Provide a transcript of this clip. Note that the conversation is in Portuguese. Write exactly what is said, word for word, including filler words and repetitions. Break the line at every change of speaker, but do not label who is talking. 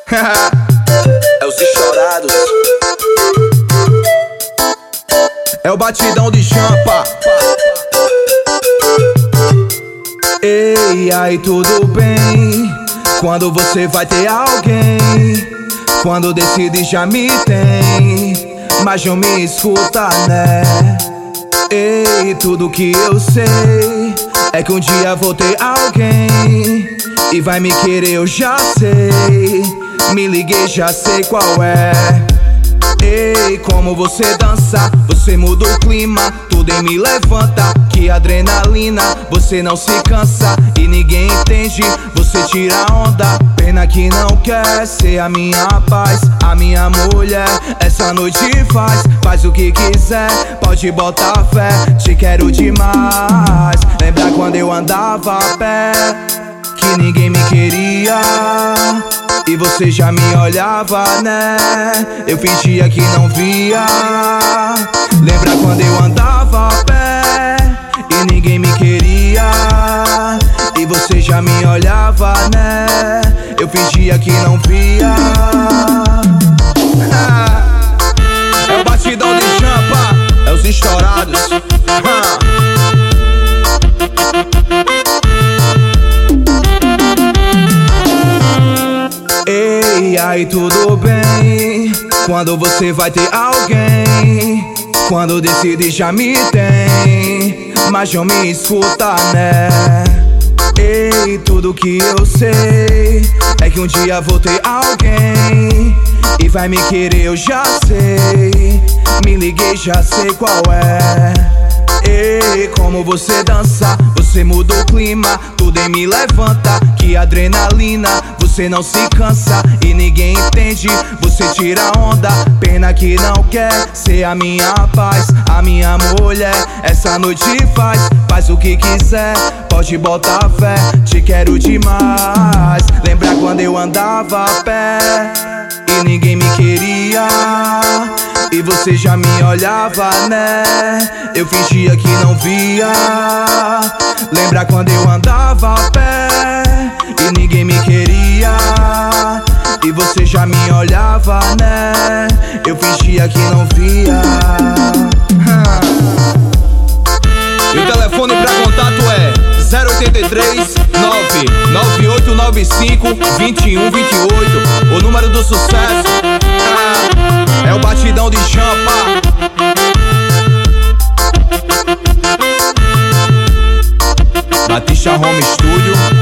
É os estourados.
É o batidão de champa. Ei, aí tudo bem? Quando você vai ter alguém? Quando decide já me tem, mas não me escuta, né? Ei, tudo que eu sei é que um dia vou ter alguém e vai me querer, eu já sei. Me liguei, já sei qual é. Ei, como você dança, você muda o clima, tudo em me levanta. Que adrenalina, você não se cansa e ninguém entende, você tira onda. Pena que não quer ser a minha paz, a minha mulher. Essa noite faz, faz o que quiser, pode botar fé, te quero demais. Lembra quando eu andava a pé, que ninguém me queria e você já me olhava, né? Eu fingia que não via. Lembra quando eu andava a pé e ninguém me queria e você já me olhava, né? Eu fingia que não via. É o batidão de champa, é os estourados. Ei, aí tudo bem? Quando você vai ter alguém? Quando decide já me tem, mas não me escuta, né? Ei, tudo que eu sei é que um dia vou ter alguém e vai me querer, eu já sei. Me liguei, já sei qual é. Ei, como você dança, você muda o clima, tudo em me levanta. Que adrenalina, você não se cansa e ninguém entende, você tira onda. Pena que não quer ser a minha paz, a minha mulher. Essa noite faz, faz o que quiser, pode botar fé, te quero demais. Lembra quando eu andava a pé e ninguém me queria e você já me olhava, né? Eu fingia que não via. Lembra quando eu andava a pé e ninguém me queria e você já me olhava, né? Eu fingia que não via. E o telefone pra contato é zero oito três, nove nove oito nove cinco, dois um dois oito. O número do sucesso é o batidão de champa. Batista Home Studio.